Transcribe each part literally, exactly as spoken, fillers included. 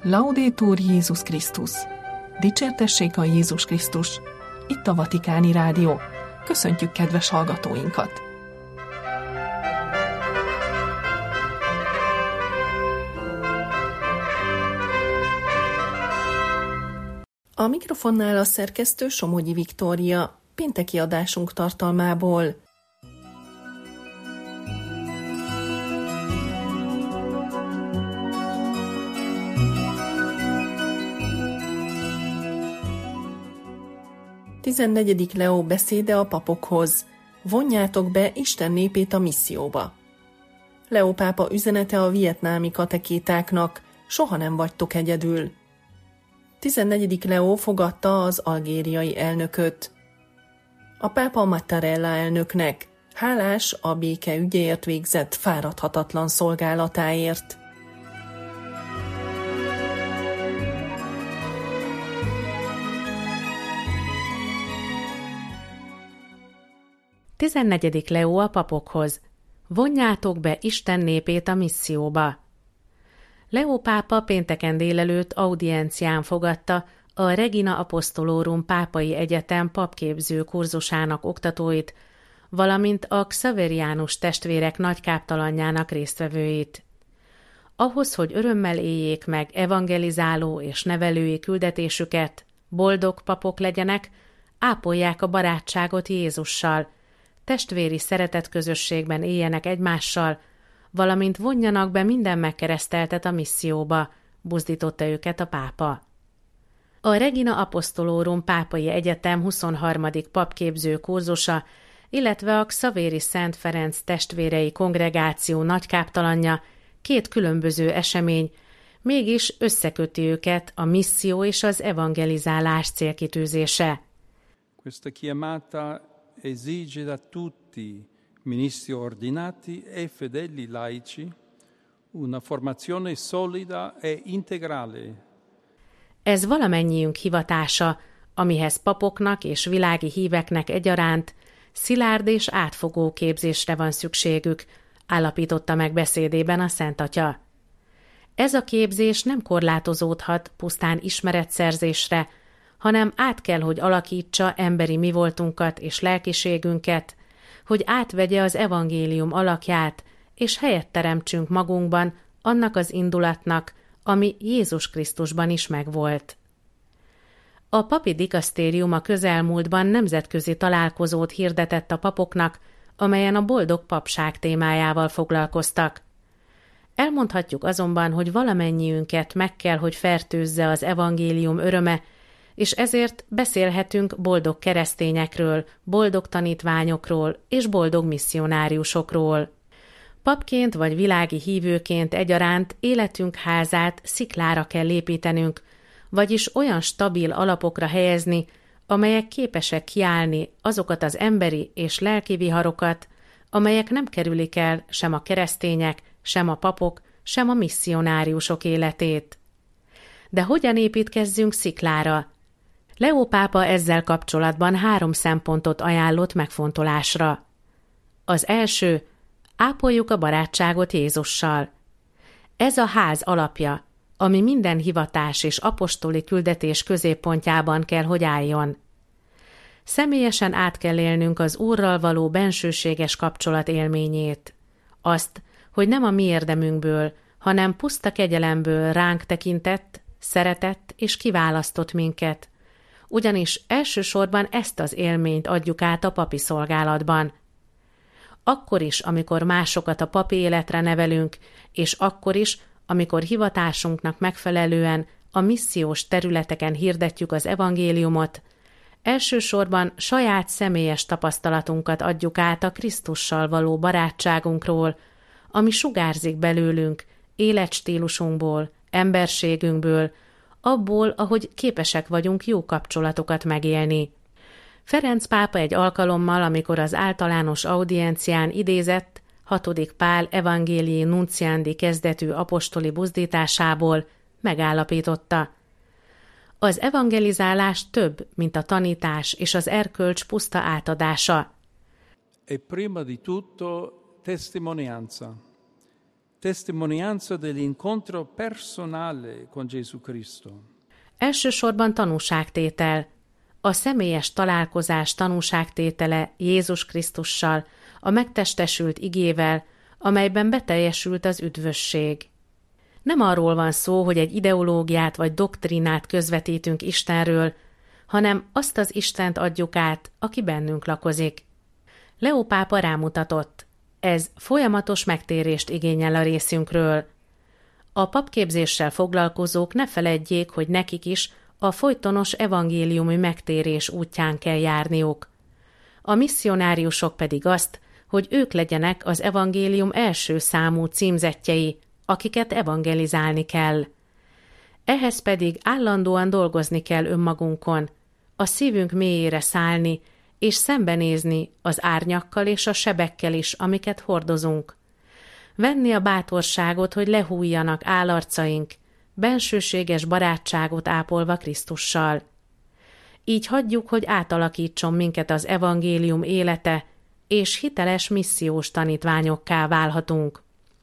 Laudetur Jézus Krisztus! Dicsértessék a Jézus Krisztus! Itt a Vatikáni Rádió. Köszöntjük kedves hallgatóinkat! A mikrofonnál a szerkesztő Somogyi Viktória, pénteki adásunk tartalmából. tizennegyedik Leó beszéde a papokhoz. Vonjátok be Isten népét a misszióba. Leó pápa üzenete a vietnámi katekétáknak: soha nem vagytok egyedül. tizennegyedik Leó fogadta az algériai elnököt. A pápa Mattarella elnöknek hálás a béke ügyéért végzett fáradhatatlan szolgálatáért. tizennegyedik Leó a papokhoz. Vonjátok be Isten népét a misszióba. Leó pápa pénteken délelőtt audiencián fogadta a Regina Apostolorum Pápai Egyetem papképző kurzusának oktatóit, valamint a Xaveriánus testvérek nagykáptalanjának résztvevőit. Ahhoz, hogy örömmel éljék meg evangelizáló és nevelői küldetésüket, boldog papok legyenek, ápolják a barátságot Jézussal, testvéri szeretetközösségben éljenek egymással, valamint vonjanak be minden megkereszteltet a misszióba, buzdította őket a pápa. A Regina Apostolorum Pápai Egyetem huszonharmadik papképző kurzusa, illetve a Xavéri Szent Ferenc testvérei kongregáció nagykáptalanja két különböző esemény, mégis összeköti őket a misszió és az evangelizálás célkitűzése. Questa chiamata esige da tutti ministri ordinati e fedeli laici una formazione solida e integrale. Ez valamennyiünk hivatása, amihez papoknak és világi híveknek egyaránt szilárd és átfogó képzésre van szükségük, állapította meg beszédében a Szent Atya. Ez a képzés nem korlátozódhat pusztán ismeretszerzésre, hanem át kell, hogy alakítsa emberi mivoltunkat és lelkiségünket, hogy átvegye az evangélium alakját, és helyet teremtsünk magunkban annak az indulatnak, ami Jézus Krisztusban is megvolt. A papi dikasztérium a közelmúltban nemzetközi találkozót hirdetett a papoknak, amelyen a boldog papság témájával foglalkoztak. Elmondhatjuk azonban, hogy valamennyiünket meg kell, hogy fertőzze az evangélium öröme, és ezért beszélhetünk boldog keresztényekről, boldog tanítványokról és boldog misszionáriusokról. Papként vagy világi hívőként egyaránt életünk házát sziklára kell építenünk, vagyis olyan stabil alapokra helyezni, amelyek képesek kiállni azokat az emberi és lelki viharokat, amelyek nem kerülik el sem a keresztények, sem a papok, sem a misszionáriusok életét. De hogyan építkezzünk sziklára? Leó pápa ezzel kapcsolatban három szempontot ajánlott megfontolásra. Az első, ápoljuk a barátságot Jézussal. Ez a ház alapja, ami minden hivatás és apostoli küldetés középpontjában kell, hogy álljon. Személyesen át kell élnünk az Úrral való bensőséges kapcsolat élményét. Azt, hogy nem a mi érdemünkből, hanem puszta kegyelemből ránk tekintett, szeretett és kiválasztott minket, ugyanis elsősorban ezt az élményt adjuk át a papi szolgálatban. Akkor is, amikor másokat a papi életre nevelünk, és akkor is, amikor hivatásunknak megfelelően a missziós területeken hirdetjük az evangéliumot, elsősorban saját személyes tapasztalatunkat adjuk át a Krisztussal való barátságunkról, ami sugárzik belőlünk, életstílusunkból, emberségünkből, abból, ahogy képesek vagyunk jó kapcsolatokat megélni. Ferenc pápa egy alkalommal, amikor az általános audiencián idézett hatodik Pál Evangelii Nunciandi kezdetű apostoli buzdításából, megállapította: az evangelizálás több, mint a tanítás és az erkölcs puszta átadása. E prima di tutto testimonianza. testimonianza dell'incontro personale con Gesù Cristo. Elsősorban tanúságtétel, a személyes találkozás tanúságtétele Jézus Krisztussal, a megtestesült igével, amelyben beteljesült az üdvösség. Nem arról van szó, hogy egy ideológiát vagy doktrínát közvetítünk Istenről, hanem azt az Istent adjuk át, aki bennünk lakozik. Leó pápa rámutatott, ez folyamatos megtérést igényel a részünkről. A papképzéssel foglalkozók ne feledjék, hogy nekik is a folytonos evangéliumi megtérés útján kell járniuk. A misszionáriusok pedig azt, hogy ők legyenek az evangélium első számú címzettjei, akiket evangelizálni kell. Ehhez pedig állandóan dolgozni kell önmagunkon, a szívünk mélyére szállni, és szembenézni az árnyakkal és a sebekkel is, amiket hordozunk. Venni a bátorságot, hogy lehújjanak állarcaink, bensőséges barátságot ápolva Krisztussal. Így hagyjuk, hogy átalakítson minket az evangélium élete, és hiteles missziós tanítványokká válhatunk.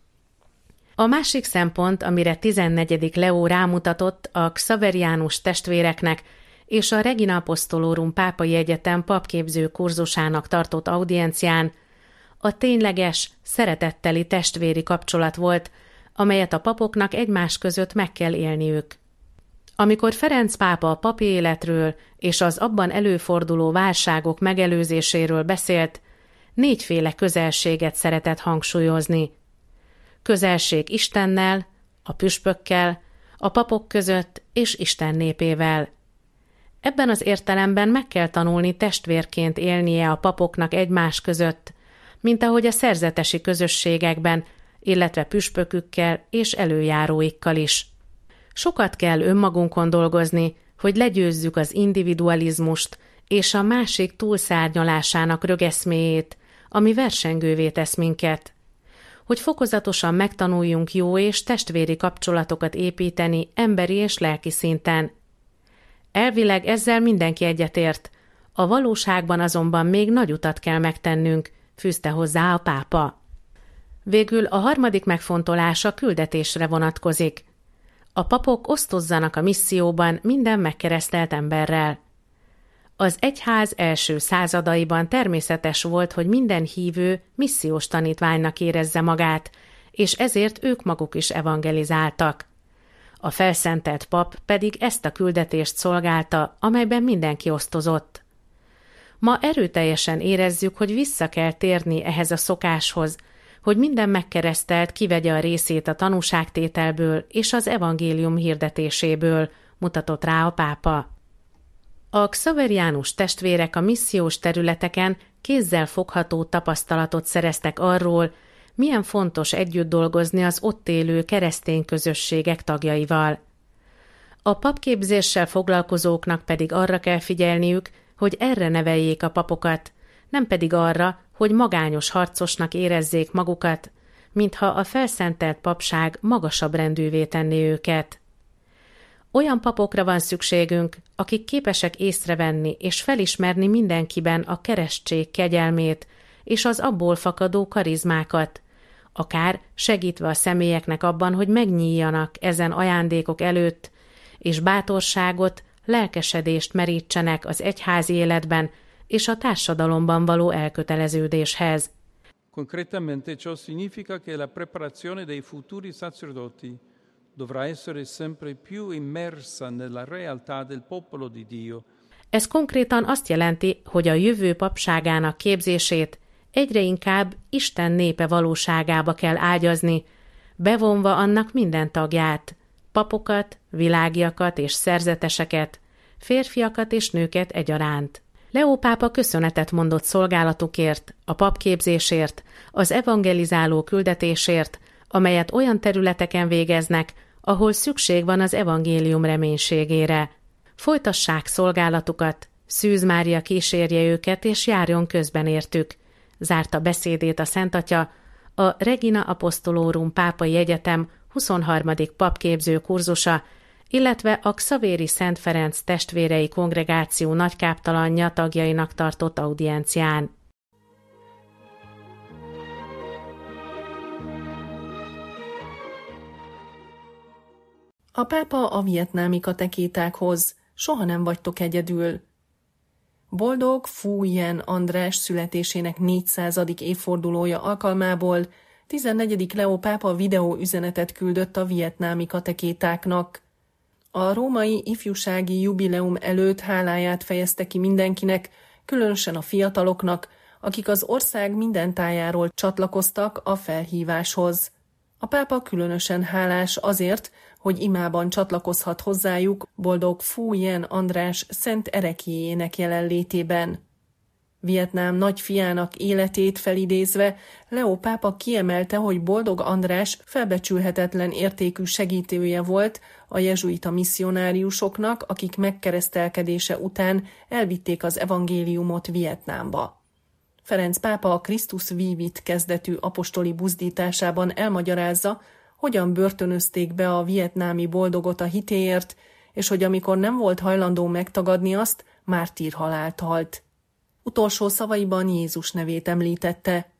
A másik szempont, amire tizennegyedik Leó rámutatott a Xaverianus testvéreknek és a Regina Apostolorum Pápai Egyetem papképző kurzusának tartott audiencián, a tényleges, szeretetteli testvéri kapcsolat volt, amelyet a papoknak egymás között meg kell élniük. Amikor Ferenc pápa a papi életről és az abban előforduló válságok megelőzéséről beszélt, négyféle közelséget szeretett hangsúlyozni. Közelség Istennel, a püspökkel, a papok között és Isten népével. Ebben az értelemben meg kell tanulni testvérként élnie a papoknak egymás között, mint ahogy a szerzetesi közösségekben, illetve püspökükkel és előjáróikkal is. Sokat kell önmagunkon dolgozni, hogy legyőzzük az individualizmust és a másik túlszárnyalásának rögeszméjét, ami versengővé tesz minket. Hogy fokozatosan megtanuljunk jó és testvéri kapcsolatokat építeni emberi és lelki szinten. Elvileg ezzel mindenki egyetért, a valóságban azonban még nagy utat kell megtennünk, fűzte hozzá a pápa. Végül a harmadik megfontolás a küldetésre vonatkozik. A papok osztozzanak a misszióban minden megkeresztelt emberrel. Az egyház első századaiban természetes volt, hogy minden hívő missziós tanítványnak érezze magát, és ezért ők maguk is evangelizáltak. A felszentelt pap pedig ezt a küldetést szolgálta, amelyben mindenki osztozott. Ma erőteljesen érezzük, hogy vissza kell térni ehhez a szokáshoz, hogy minden megkeresztelt kivegye a részét a tanúságtételből és az evangélium hirdetéséből, mutatott rá a pápa. A Xaverianus testvérek a missziós területeken kézzel fogható tapasztalatot szereztek arról, milyen fontos együtt dolgozni az ott élő keresztény közösségek tagjaival. A papképzéssel foglalkozóknak pedig arra kell figyelniük, hogy erre neveljék a papokat, nem pedig arra, hogy magányos harcosnak érezzék magukat, mintha a felszentelt papság magasabb rendűvé tenné őket. Olyan papokra van szükségünk, akik képesek észrevenni és felismerni mindenkiben a keresztség kegyelmét és az abból fakadó karizmákat, akár segítve a személyeknek abban, hogy megnyíljanak ezen ajándékok előtt, és bátorságot, lelkesedést merítsenek az egyházi életben és a társadalomban való elköteleződéshez. Concretamente ciò significa che la preparazione dei futuri sacerdoti dovrà essere sempre più immersa nella realtà del popolo di Dio. Ez konkrétan azt jelenti, hogy a jövő papságának képzését egyre inkább Isten népe valóságába kell ágyazni, bevonva annak minden tagját, papokat, világiakat és szerzeteseket, férfiakat és nőket egyaránt. Leó pápa köszönetet mondott szolgálatukért, a papképzésért, az evangelizáló küldetésért, amelyet olyan területeken végeznek, ahol szükség van az evangélium reménységére. Folytassák szolgálatukat, Szűz Mária kísérje őket és járjon közben értük, zárta beszédét a Szentatya, a Regina Apostolorum Pápai Egyetem huszonharmadik papképző kurzusa, illetve a Xavéri Szent Ferenc testvérei kongregáció nagykáptalanja tagjainak tartott audiencián. A pápa a vietnámi katekétákhoz: soha nem vagytok egyedül. Boldog Phu Yen András születésének négyszázadik évfordulója alkalmából tizennegyedik Leó pápa videóüzenetet küldött a vietnámi katekétáknak. A római ifjúsági jubileum előtt háláját fejezte ki mindenkinek, különösen a fiataloknak, akik az ország minden tájáról csatlakoztak a felhíváshoz. A pápa különösen hálás azért, hogy imában csatlakozhat hozzájuk Boldog Phu Yen András szent ereklyéjének jelenlétében. Vietnám nagyfiának életét felidézve Leó pápa kiemelte, hogy Boldog András felbecsülhetetlen értékű segítője volt a jezsuita misszionáriusoknak, akik megkeresztelkedése után elvitték az evangéliumot Vietnámba. Ferenc pápa a Christus Vivit kezdetű apostoli buzdításában elmagyarázza, hogyan börtönözték be a vietnámi boldogot a hitéért, és hogy amikor nem volt hajlandó megtagadni azt, mártírhalált halt. Utolsó szavaiban Jézus nevét említette.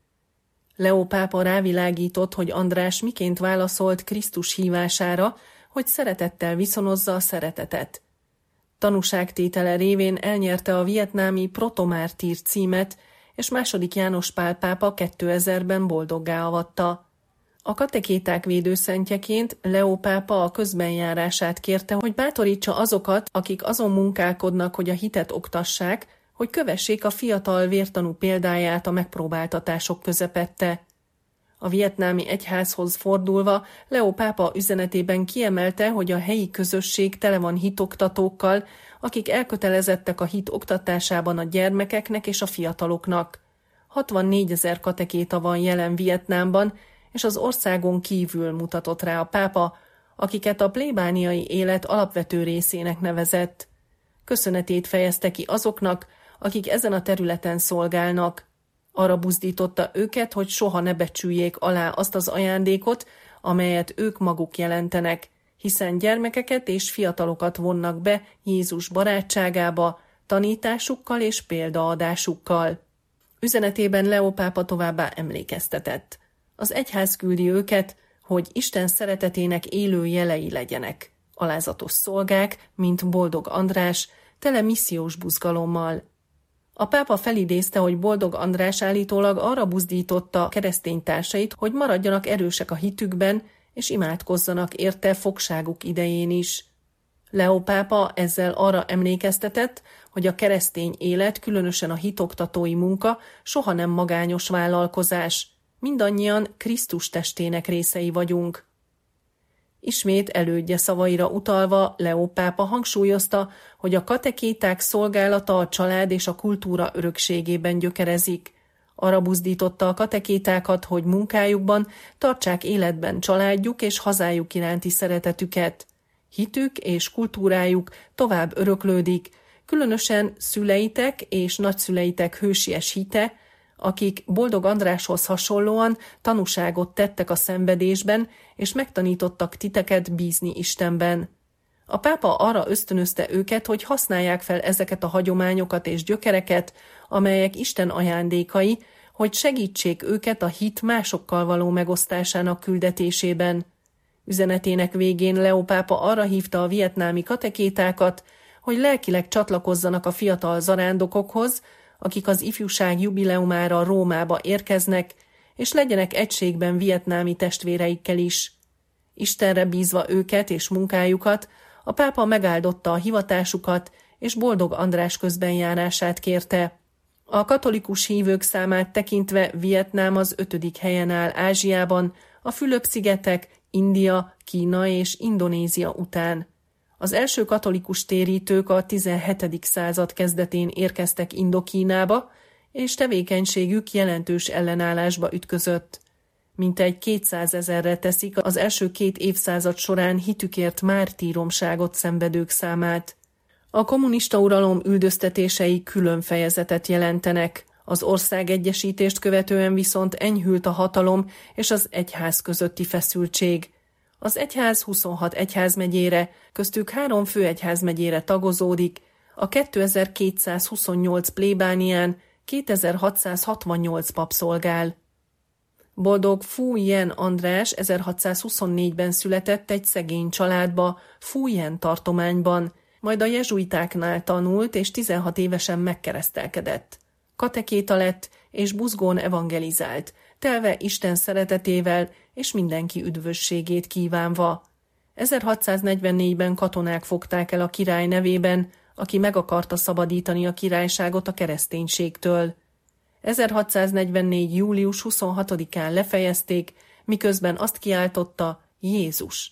Leó pápa rávilágított, hogy András miként válaszolt Krisztus hívására, hogy szeretettel viszonozza a szeretetet. Tanúságtétele révén elnyerte a vietnámi protomártír címet, és második János Pál pápa kétezerben boldoggá avatta. A katekéták védőszentjeként Leó pápa a közbenjárását kérte, hogy bátorítsa azokat, akik azon munkálkodnak, hogy a hitet oktassák, hogy kövessék a fiatal vértanú példáját a megpróbáltatások közepette. A vietnámi egyházhoz fordulva Leó pápa üzenetében kiemelte, hogy a helyi közösség tele van hitoktatókkal, akik elkötelezettek a hit oktatásában a gyermekeknek és a fiataloknak. hatvannégyezer katekéta van jelen Vietnámban, és az országon kívül mutatott rá a pápa, akiket a plébániai élet alapvető részének nevezett. Köszönetét fejezte ki azoknak, akik ezen a területen szolgálnak. Arra buzdította őket, hogy soha ne becsüljék alá azt az ajándékot, amelyet ők maguk jelentenek, hiszen gyermekeket és fiatalokat vonnak be Jézus barátságába, tanításukkal és példaadásukkal. Üzenetében Leó pápa továbbá emlékeztetett. Az egyház küldi őket, hogy Isten szeretetének élő jelei legyenek, alázatos szolgák, mint Boldog András, tele missziós buzgalommal. A pápa felidézte, hogy Boldog András állítólag arra buzdította keresztény társait, hogy maradjanak erősek a hitükben, és imádkozzanak érte fogságuk idején is. Leó pápa ezzel arra emlékeztetett, hogy a keresztény élet, különösen a hitoktatói munka soha nem magányos vállalkozás. Mindannyian Krisztus testének részei vagyunk. Ismét elődje szavaira utalva Leó pápa hangsúlyozta, hogy a katekéták szolgálata a család és a kultúra örökségében gyökerezik. Arra buzdította a katekétákat, hogy munkájukban tartsák életben családjuk és hazájuk iránti szeretetüket. Hitük és kultúrájuk tovább öröklődik, különösen szüleitek és nagyszüleitek hősies hite, akik Boldog Andráshoz hasonlóan tanúságot tettek a szenvedésben, és megtanítottak titeket bízni Istenben. A pápa arra ösztönözte őket, hogy használják fel ezeket a hagyományokat és gyökereket, amelyek Isten ajándékai, hogy segítsék őket a hit másokkal való megosztásának küldetésében. Üzenetének végén Leó pápa arra hívta a vietnámi katekétákat, hogy lelkileg csatlakozzanak a fiatal zarándokokhoz, akik az ifjúság jubileumára Rómába érkeznek, és legyenek egységben vietnámi testvéreikkel is. Istenre bízva őket és munkájukat, a pápa megáldotta a hivatásukat, és Boldog András közbenjárását kérte. A katolikus hívők számát tekintve Vietnám az ötödik helyen áll Ázsiában, a Fülöp-szigetek, India, Kína és Indonézia után. Az első katolikus térítők a tizenhetedik század kezdetén érkeztek Indokínába, és tevékenységük jelentős ellenállásba ütközött. Mintegy kétszázezerre teszik az első két évszázad során hitükért mártíromságot szenvedők számát. A kommunista uralom üldöztetései külön fejezetet jelentenek, az országegyesítést követően viszont enyhült a hatalom és az egyház közötti feszültség. Az egyház huszonhat egyházmegyére, köztük három főegyházmegyére tagozódik, a kétezer-kétszázhuszonnyolc plébánián kétezer-hatszázhatvannyolc pap szolgál. Boldog Phu Yen András ezerhatszázhuszonnégyben született egy szegény családba, Phu Yen tartományban, majd a jezsuitáknál tanult és tizenhat évesen megkeresztelkedett. Katekéta lett és buzgón evangelizált, telve Isten szeretetével és mindenki üdvösségét kívánva. ezerhatszáznegyvennégyben katonák fogták el a király nevében, aki meg akarta szabadítani a királyságot a kereszténységtől. ezerhatszáznegyvennégy. július huszonhatodikán lefejezték, miközben azt kiáltotta: Jézus!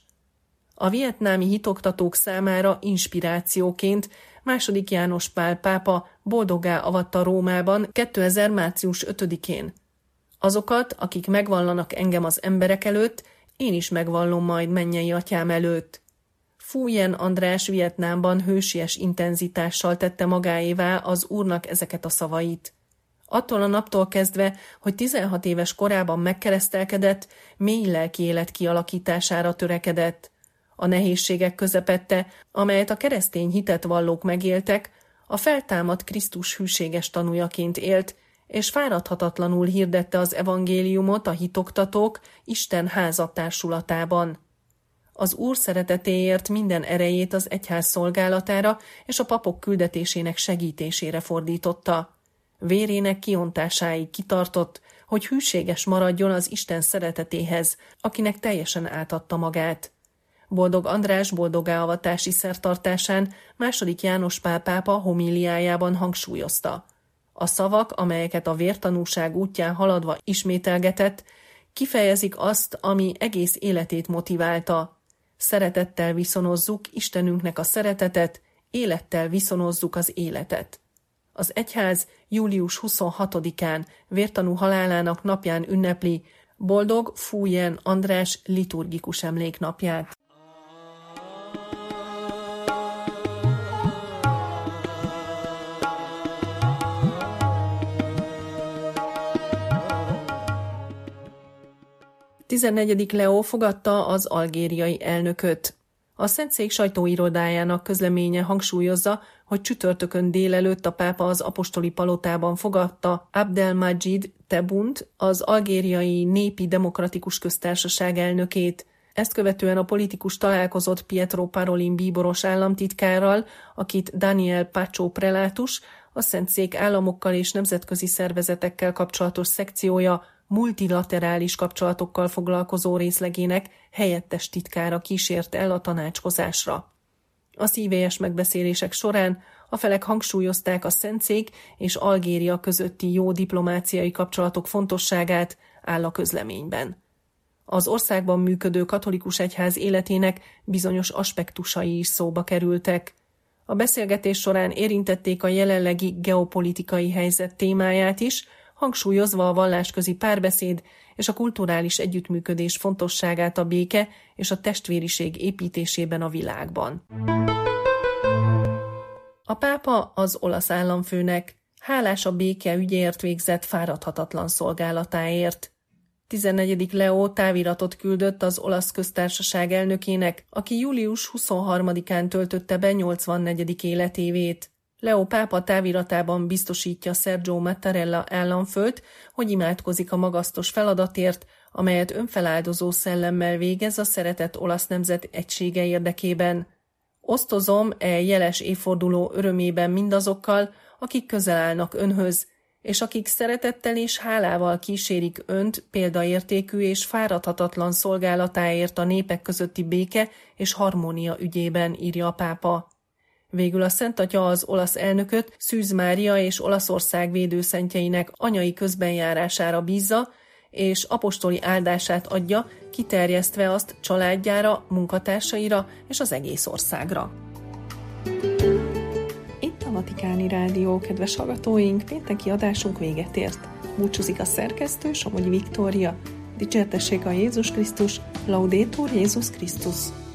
A vietnámi hitoktatók számára inspirációként második János Pál pápa boldoggá avatta Rómában kétezer. március ötödikén. Azokat, akik megvallanak engem az emberek előtt, én is megvallom majd mennyei atyám előtt. Phu Yen András Vietnámban hősies intenzitással tette magáévá az Úrnak ezeket a szavait. Attól a naptól kezdve, hogy tizenhat éves korában megkeresztelkedett, mély lelki élet kialakítására törekedett. A nehézségek közepette, amelyet a keresztény hitet vallók megéltek, a feltámadt Krisztus hűséges tanújaként élt, és fáradhatatlanul hirdette az evangéliumot a hitoktatók Isten háza társulatában. Az Úr szeretetéért minden erejét az egyház szolgálatára és a papok küldetésének segítésére fordította. Vérének kiontásáig kitartott, hogy hűséges maradjon az Isten szeretetéhez, akinek teljesen átadta magát. Boldog András boldogáavatási szertartásán második János Pál pápa homíliájában hangsúlyozta: a szavak, amelyeket a vértanúság útján haladva ismételgetett, kifejezik azt, ami egész életét motiválta. Szeretettel viszonozzuk Istenünknek a szeretetet, élettel viszonozzuk az életet. Az egyház július huszonhatodikán vértanú halálának napján ünnepli Boldog Phu Yen András liturgikus emléknapját. tizennegyedik Leó fogadta az algériai elnököt. A Szentszék sajtóirodájának közleménye hangsúlyozza, hogy csütörtökön délelőtt a pápa az apostoli palotában fogadta Abdelmadjid Tebboune-t, az algériai Népi Demokratikus Köztársaság elnökét. Ezt követően a politikus találkozott Pietro Parolin bíboros államtitkárral, akit Daniel Pacho prelátus, a Szentszék államokkal és nemzetközi szervezetekkel kapcsolatos szekciója multilaterális kapcsolatokkal foglalkozó részlegének helyettes titkára kísért el a tanácskozásra. A szívélyes megbeszélések során a felek hangsúlyozták a Szentszék és Algéria közötti jó diplomáciai kapcsolatok fontosságát, áll a közleményben. Az országban működő katolikus egyház életének bizonyos aspektusai is szóba kerültek. A beszélgetés során érintették a jelenlegi geopolitikai helyzet témáját is, hangsúlyozva a vallásközi párbeszéd és a kulturális együttműködés fontosságát a béke és a testvériség építésében a világban. A pápa az olasz államfőnek hálás a béke ügyért végzett fáradhatatlan szolgálatáért. tizennegyedik Leó táviratot küldött az olasz köztársaság elnökének, aki július huszonharmadikán töltötte be nyolcvannegyedik életévét. Leó pápa táviratában biztosítja Sergio Mattarella államfőt, hogy imádkozik a magasztos feladatért, amelyet önfeláldozó szellemmel végez a szeretett olasz nemzet egysége érdekében. Osztozom e jeles évforduló örömében mindazokkal, akik közel állnak önhöz, és akik szeretettel és hálával kísérik önt példaértékű és fáradhatatlan szolgálatáért a népek közötti béke és harmónia ügyében, írja a pápa. Végül a Szent Atya az olasz elnököt Szűz Mária és Olaszország védőszentjeinek anyai közbenjárására bízza, és apostoli áldását adja, kiterjesztve azt családjára, munkatársaira és az egész országra. Itt a Vatikáni Rádió, kedves hallgatóink, pénteki adásunk véget ért. Búcsúzik a szerkesztő, Somogyi Viktória. Dicsértessék a Jézus Krisztus, Laudetur Jézus Krisztus!